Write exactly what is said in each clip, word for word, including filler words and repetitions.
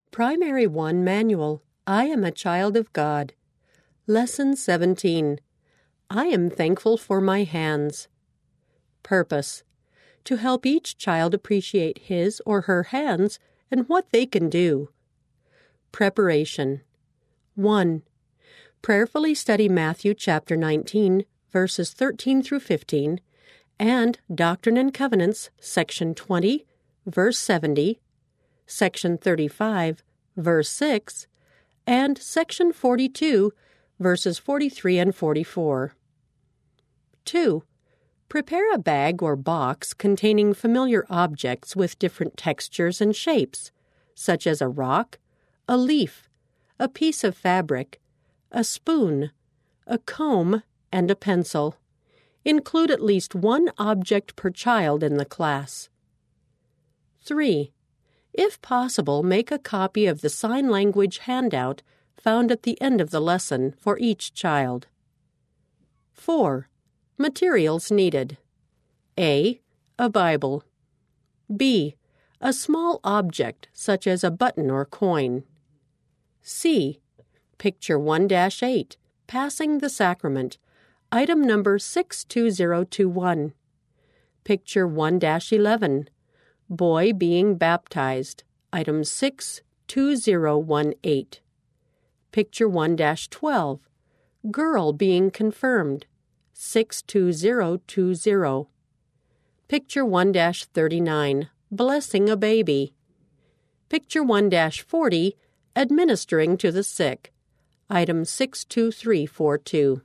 Primary one Manual, I Am a Child of God. Lesson seventeen. I am thankful for my hands. Purpose: to help each child appreciate his or her hands and what they can do. Preparation. one. Prayerfully study Matthew chapter nineteen, verses thirteen through fifteen, and Doctrine and Covenants, section twenty, verse seventy, section thirty-five, verse six, and section forty-two, verses forty-three and forty-four. two. Prepare a bag or box containing familiar objects with different textures and shapes, such as a rock, a leaf, a piece of fabric, a spoon, a comb, and a pencil. Include at least one object per child in the class. three. If possible, make a copy of the sign language handout found at the end of the lesson for each child. four. Materials needed. A. A Bible. B. A small object such as a button or coin. C. Picture one dash eight, Passing the Sacrament, item number six two zero two one. Picture one dash eleven, Boy being baptized, item six two zero one eight. Picture one dash twelve, Girl being confirmed, six two zero two zero. Picture one dash thirty-nine, Blessing a baby. Picture one dash forty, Administering to the sick, item six two three four two.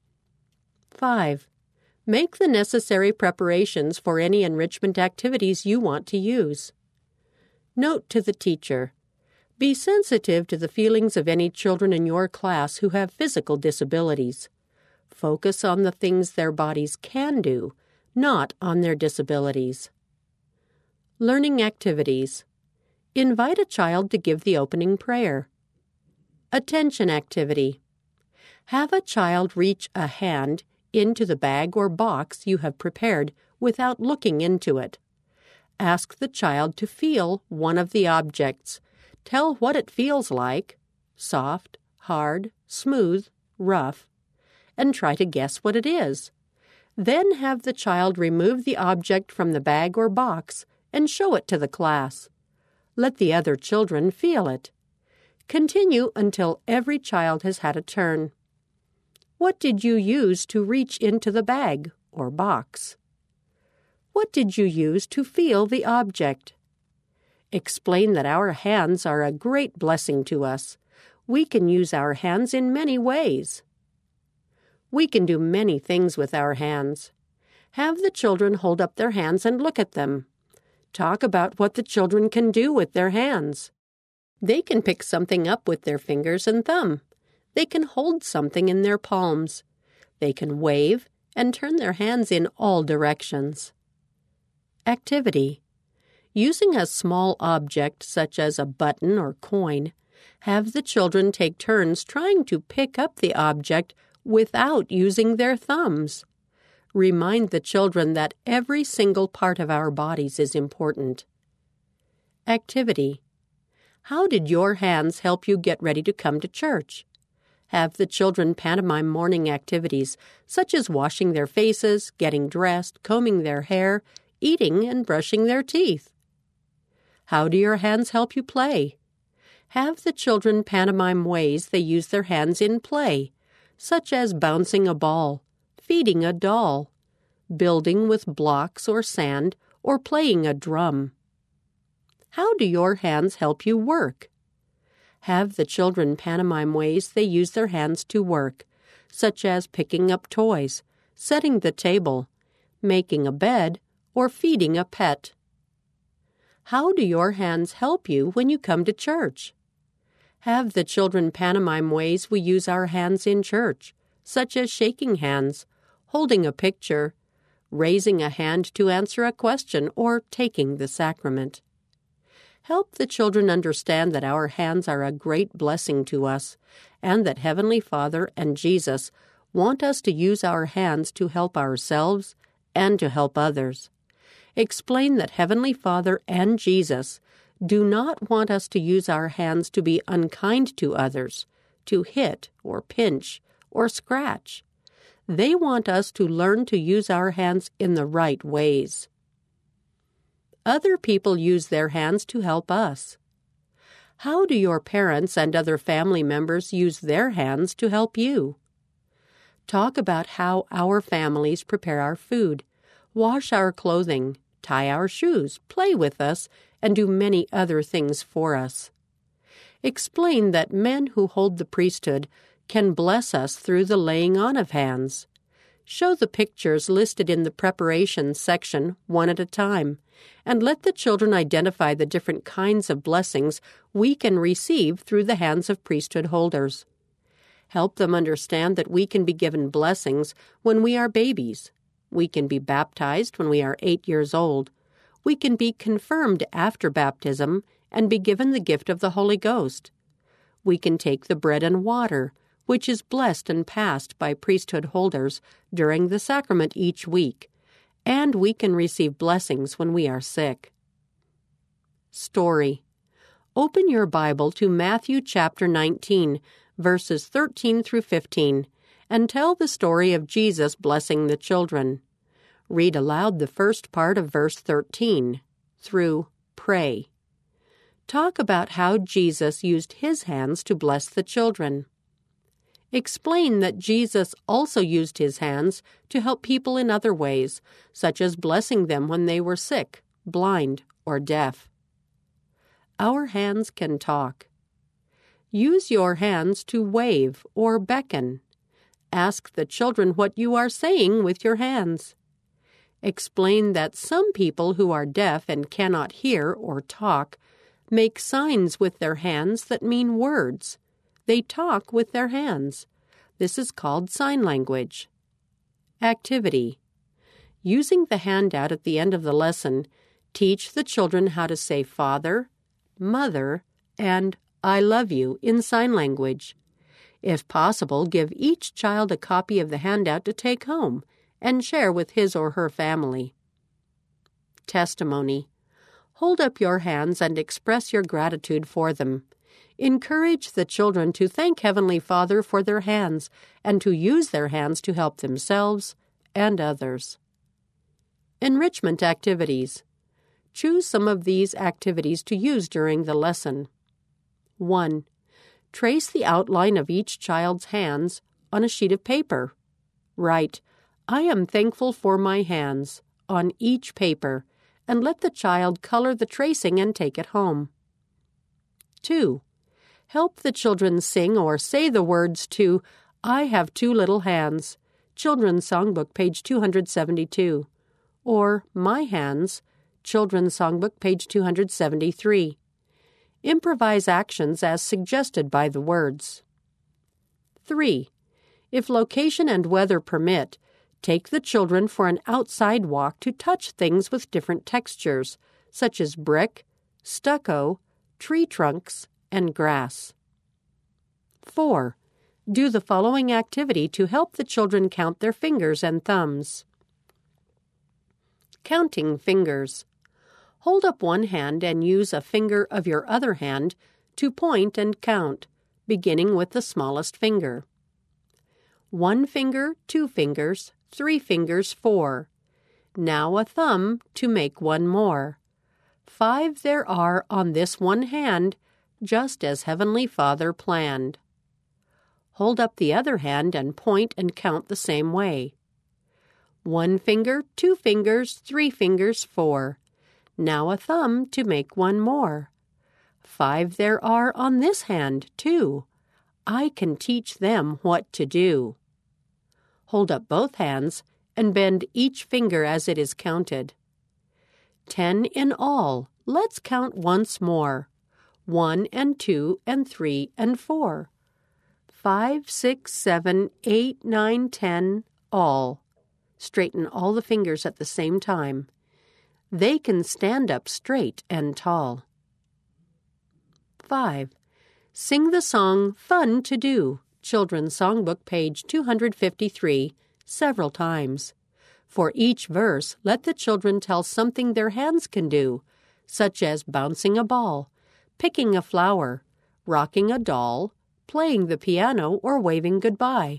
five. Make the necessary preparations for any enrichment activities you want to use. Note to the teacher: be sensitive to the feelings of any children in your class who have physical disabilities. Focus on the things their bodies can do, not on their disabilities. Learning activities. Invite a child to give the opening prayer. Attention activity. Have a child reach a hand into the bag or box you have prepared without looking into it. Ask the child to feel one of the objects. Tell what it feels like, soft, hard, smooth, rough, and try to guess what it is. Then have the child remove the object from the bag or box and show it to the class. Let the other children feel it. Continue until every child has had a turn. What did you use to reach into the bag or box? What did you use to feel the object? Explain that our hands are a great blessing to us. We can use our hands in many ways. We can do many things with our hands. Have the children hold up their hands and look at them. Talk about what the children can do with their hands. They can pick something up with their fingers and thumb. They can hold something in their palms. They can wave and turn their hands in all directions. Activity. Using a small object such as a button or coin, have the children take turns trying to pick up the object without using their thumbs. Remind the children that every single part of our bodies is important. Activity. How did your hands help you get ready to come to church? Have the children pantomime morning activities, such as washing their faces, getting dressed, combing their hair, eating, and brushing their teeth. How do your hands help you play? Have the children pantomime ways they use their hands in play, such as bouncing a ball, feeding a doll, building with blocks or sand, or playing a drum. How do your hands help you work? Have the children pantomime ways they use their hands to work, such as picking up toys, setting the table, making a bed, or feeding a pet. How do your hands help you when you come to church? Have the children pantomime ways we use our hands in church, such as shaking hands, holding a picture, raising a hand to answer a question, or taking the sacrament. Help the children understand that our hands are a great blessing to us, and that Heavenly Father and Jesus want us to use our hands to help ourselves and to help others. Explain that Heavenly Father and Jesus do not want us to use our hands to be unkind to others, to hit or pinch or scratch. They want us to learn to use our hands in the right ways. Other people use their hands to help us. How do your parents and other family members use their hands to help you? Talk about how our families prepare our food, wash our clothing, tie our shoes, play with us, and do many other things for us. Explain that men who hold the priesthood can bless us through the laying on of hands. Show the pictures listed in the preparation section one at a time, and let the children identify the different kinds of blessings we can receive through the hands of priesthood holders. Help them understand that we can be given blessings when we are babies. We can be baptized when we are eight years old. We can be confirmed after baptism and be given the gift of the Holy Ghost. We can take the bread and water, which is blessed and passed by priesthood holders during the sacrament each week, and we can receive blessings when we are sick. Story. Open your Bible to Matthew chapter nineteen, verses thirteen through fifteen, and tell the story of Jesus blessing the children. Read aloud the first part of verse thirteen through pray. Talk about how Jesus used his hands to bless the children. Explain that Jesus also used his hands to help people in other ways, such as blessing them when they were sick, blind, or deaf. Our hands can talk. Use your hands to wave or beckon. Ask the children what you are saying with your hands. Explain that some people who are deaf and cannot hear or talk make signs with their hands that mean words. They talk with their hands. This is called sign language. Activity. Using the handout at the end of the lesson, teach the children how to say Father, Mother, and I love you in sign language. If possible, give each child a copy of the handout to take home and share with his or her family. Testimony. Hold up your hands and express your gratitude for them. Encourage the children to thank Heavenly Father for their hands and to use their hands to help themselves and others. Enrichment activities. Choose some of these activities to use during the lesson. one. Trace the outline of each child's hands on a sheet of paper. Write, I am thankful for my hands, on each paper, and let the child color the tracing and take it home. two. Help the children sing or say the words to I have two little hands, Children's Songbook, page two hundred seventy-two, or My Hands, Children's Songbook, page two hundred seventy-three. Improvise actions as suggested by the words. three. If location and weather permit, take the children for an outside walk to touch things with different textures, such as brick, stucco, tree trunks, and grass. four. Do the following activity to help the children count their fingers and thumbs. Counting fingers. Hold up one hand and use a finger of your other hand to point and count, beginning with the smallest finger. One finger, two fingers, three fingers, four. Now a thumb to make one more. Five there are on this one hand, just as Heavenly Father planned. Hold up the other hand and point and count the same way. One finger, two fingers, three fingers, four. Now a thumb to make one more. Five there are on this hand, too. I can teach them what to do. Hold up both hands and bend each finger as it is counted. Ten in all. Let's count once more. One and two and three and four. Five, six, seven, eight, nine, ten, all. Straighten all the fingers at the same time. They can stand up straight and tall. five. Sing the song Fun to Do, Children's Songbook, page two hundred fifty-three, several times. For each verse, let the children tell something their hands can do, such as bouncing a ball, picking a flower, rocking a doll, playing the piano, or waving goodbye.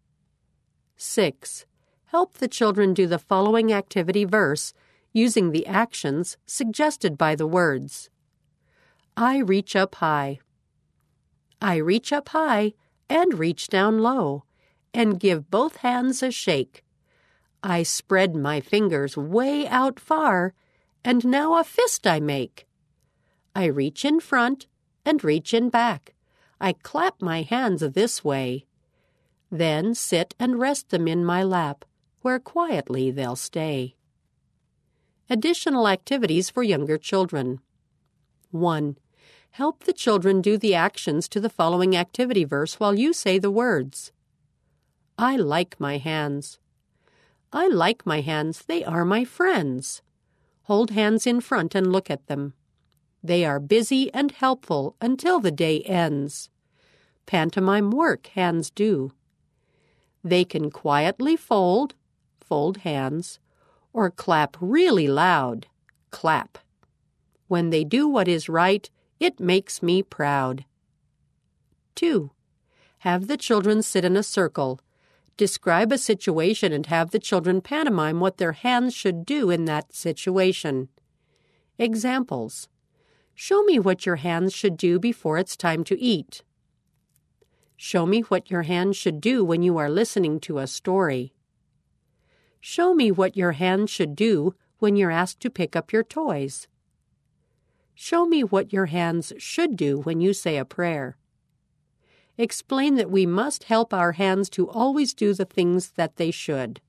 six. Help the children do the following activity verse using the actions suggested by the words. I reach up high. I reach up high and reach down low and give both hands a shake. I spread my fingers way out far and now a fist I make. I reach in front and reach in back. I clap my hands this way. Then sit and rest them in my lap, where quietly they'll stay. Additional activities for younger children. one. Help the children do the actions to the following activity verse while you say the words. I like my hands. I like my hands, they are my friends. Hold hands in front and look at them. They are busy and helpful until the day ends. Pantomime work hands do. They can quietly fold, fold hands, or clap really loud, clap. When they do what is right, it makes me proud. two. Have the children sit in a circle. Describe a situation and have the children pantomime what their hands should do in that situation. Examples. Show me what your hands should do before it's time to eat. Show me what your hands should do when you are listening to a story. Show me what your hands should do when you're asked to pick up your toys. Show me what your hands should do when you say a prayer. Explain that we must help our hands to always do the things that they should.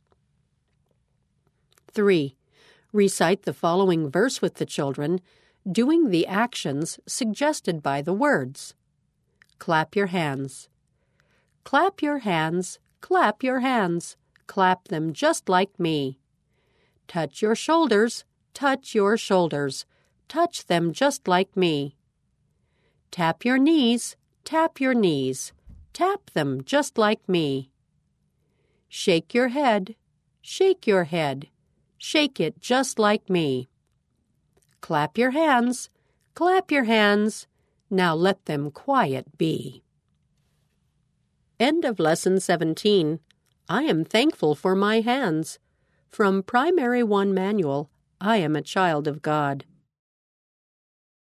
three. Recite the following verse with the children, doing the actions suggested by the words. Clap your hands. Clap your hands, clap your hands, clap them just like me. Touch your shoulders, touch your shoulders, touch them just like me. Tap your knees, tap your knees, tap them just like me. Shake your head, shake your head, shake it just like me. Clap your hands, clap your hands, now let them quiet be. End of Lesson seventeen. I am thankful for my hands. From Primary One Manual, I am a Child of God.